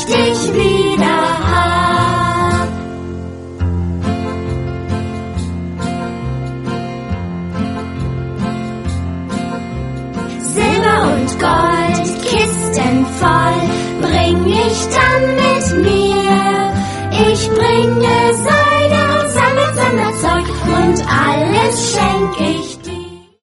ich dich wieder hab. Silber und Gold, Kisten voll, bring ich dann mit